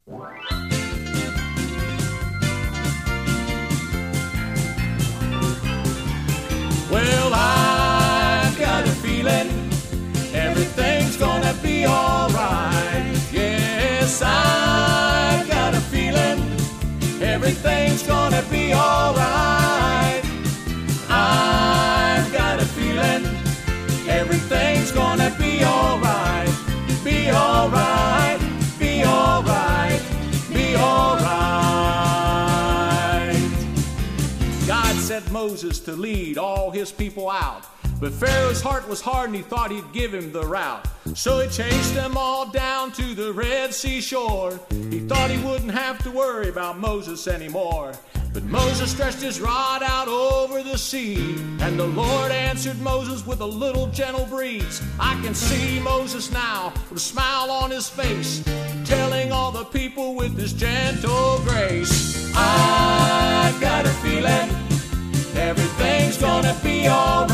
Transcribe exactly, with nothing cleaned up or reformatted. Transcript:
Well, I've got a feeling everything's gonna be alright. Yes, I've got a feeling everything's gonna be alright. I've got a feeling everything's gonna be alright. Be alright, be alright, be alright. God sent Moses to lead all his people out, but Pharaoh's heart was hard and he thought he'd give him the route. So he chased them all down to the Red Sea shore. He thought he wouldn't have to worry about Moses anymore. But Moses stretched his rod out over the sea, and the Lord answered Moses with a little gentle breeze. I can see Moses now with a smile on his face, telling all the people with his gentle grace, I've got a feeling everything's gonna be alright.